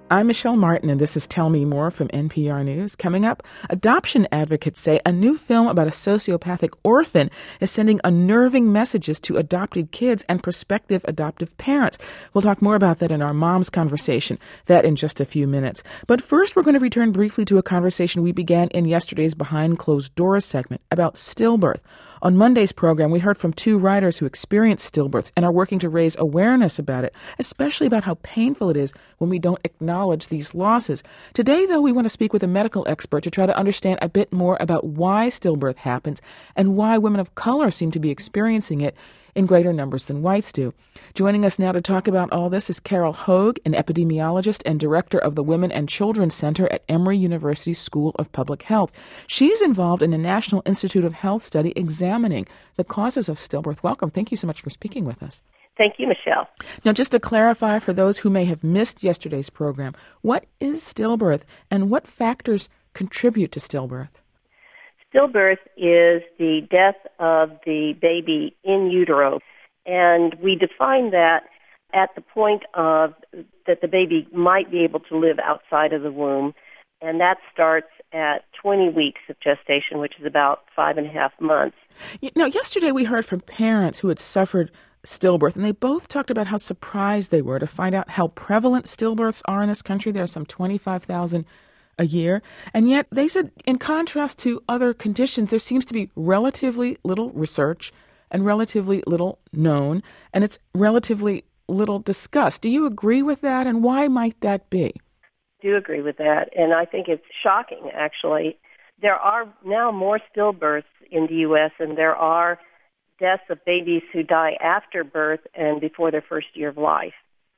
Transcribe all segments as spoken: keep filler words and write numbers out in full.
I'm Michelle Martin, and this is Tell Me More from N P R News. Coming up, adoption advocates say a new film about a sociopathic orphan is sending unnerving messages to adopted kids and prospective adoptive parents. We'll talk more about that in our Mom's Conversation, that in just a few minutes. But first, we're going to return briefly to a conversation we began in yesterday's Behind Closed Doors segment about stillbirth. On Monday's program, we heard from two writers who experienced stillbirths and are working to raise awareness about it, especially about how painful it is when we don't acknowledge these losses. Today, though, we want to speak with a medical expert to try to understand a bit more about why stillbirth happens and why women of color seem to be experiencing it in greater numbers than whites do. Joining us now to talk about all this is Carol Hogue, an epidemiologist and director of the Women and Children Center at Emory University School of Public Health. She's involved in a National Institute of Health study examining the causes of stillbirth. Welcome. Thank you so much for speaking with us. Thank you, Michelle. Now, just to clarify for those who may have missed yesterday's program, what is stillbirth and what factors contribute to stillbirth? Stillbirth is the death of the baby in utero, and we define that at the point of that the baby might be able to live outside of the womb, and that starts at twenty weeks of gestation, which is about five and a half months. Now, yesterday we heard from parents who had suffered stillbirth, and they both talked about how surprised they were to find out how prevalent stillbirths are in this country. There are some twenty-five thousand a year. And yet they said, in contrast to other conditions, there seems to be relatively little research and relatively little known, and it's relatively little discussed. Do you agree with that, and why might that be? I do agree with that, and I think it's shocking, actually. There are now more stillbirths in the U S, and there are deaths of babies who die after birth and before their first year of life.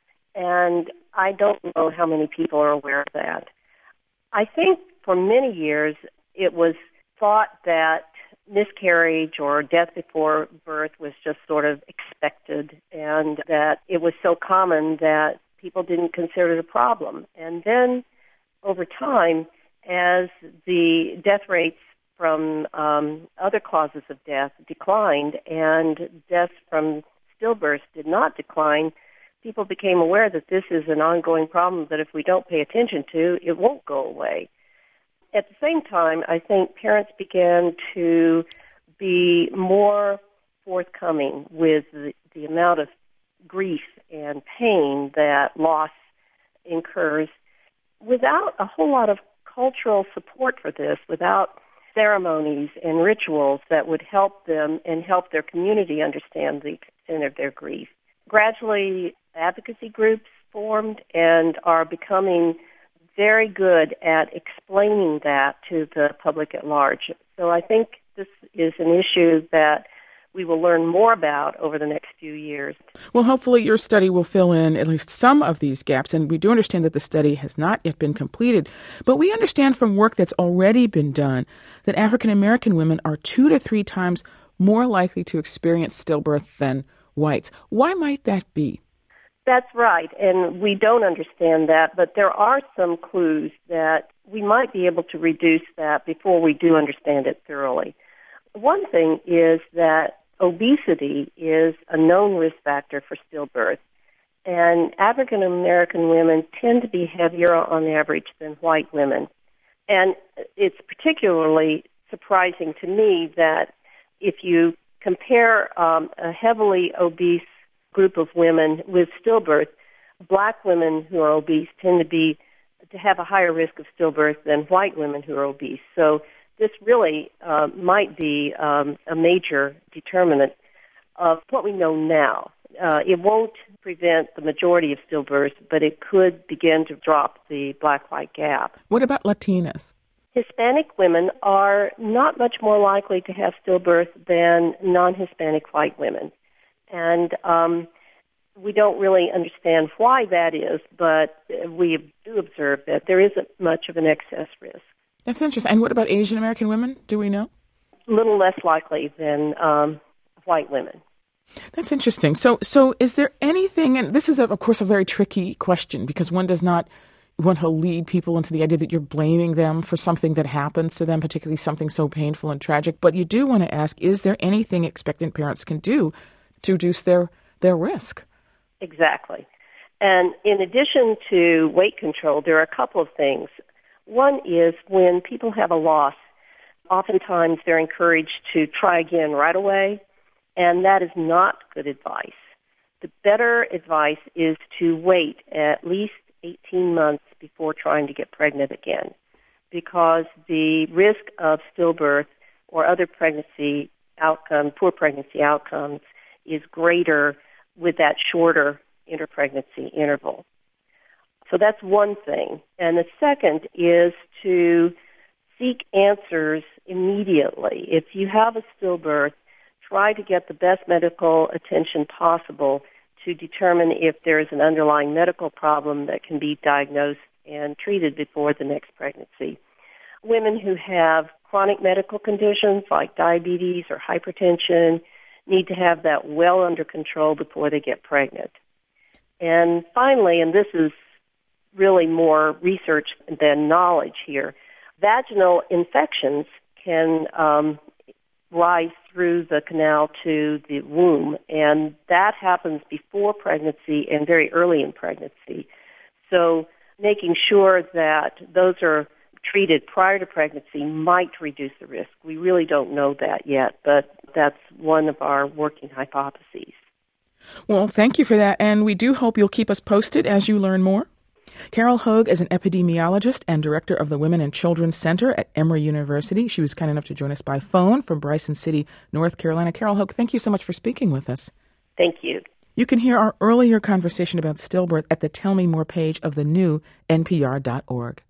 And I don't know how many people are aware of that. I think for many years it was thought that miscarriage or death before birth was just sort of expected, and that it was so common that people didn't consider it a problem. And then over time, as the death rates from um, other causes of death declined and deaths from stillbirths did not decline, people became aware that this is an ongoing problem that if we don't pay attention to, it won't go away. At the same time, I think parents began to be more forthcoming with the, the amount of grief and pain that loss incurs without a whole lot of cultural support for this, without ceremonies and rituals that would help them and help their community understand the extent of their grief. Gradually, advocacy groups formed and are becoming very good at explaining that to the public at large. So I think this is an issue that we will learn more about over the next few years. Well, hopefully your study will fill in at least some of these gaps, and we do understand that the study has not yet been completed. But we understand from work that's already been done that African American women are two to three times more likely to experience stillbirth than whites. Why might that be? That's right, and we don't understand that, but there are some clues that we might be able to reduce that before we do understand it thoroughly. One thing is that obesity is a known risk factor for stillbirth, and African American women tend to be heavier on average than white women. And it's particularly surprising to me that if you compare um, a heavily obese group of women with stillbirth, black women who are obese tend to be to have a higher risk of stillbirth than white women who are obese. So this really uh, might be um, a major determinant of what we know now. Uh, it won't prevent the majority of stillbirths, but it could begin to drop the black-white gap. What about Latinas? Hispanic women are not much more likely to have stillbirth than non-Hispanic white women. And um, we don't really understand why that is, but we do observe that there isn't much of an excess risk. That's interesting. And what about Asian American women? Do we know? A little less likely than um, white women. That's interesting. So, so is there anything, and this is, of course, a very tricky question because one does not want to lead people into the idea that you're blaming them for something that happens to them, particularly something so painful and tragic. But you do want to ask, is there anything expectant parents can do to reduce their, their risk? Exactly. And in addition to weight control, there are a couple of things. One is when people have a loss, oftentimes they're encouraged to try again right away, and that is not good advice. The better advice is to wait at least eighteen months before trying to get pregnant again, because the risk of stillbirth or other pregnancy outcome, poor pregnancy outcomes, is greater with that shorter interpregnancy interval. So that's one thing. And the second is to seek answers immediately. If you have a stillbirth, try to get the best medical attention possible to determine if there is an underlying medical problem that can be diagnosed and treated before the next pregnancy. Women who have chronic medical conditions like diabetes or hypertension need to have that well under control before they get pregnant. And finally, and this is really more research than knowledge here, vaginal infections can um, rise through the canal to the womb, and that happens before pregnancy and very early in pregnancy. So making sure that those are treated prior to pregnancy might reduce the risk. We really don't know that yet, but that's one of our working hypotheses. Well, thank you for that, and we do hope you'll keep us posted as you learn more. Carol Hogue is an epidemiologist and director of the Women and Children's Center at Emory University. She was kind enough to join us by phone from Bryson City, North Carolina. Carol Hogue, thank you so much for speaking with us. Thank you. You can hear our earlier conversation about stillbirth at the Tell Me More page of the new N P R dot org.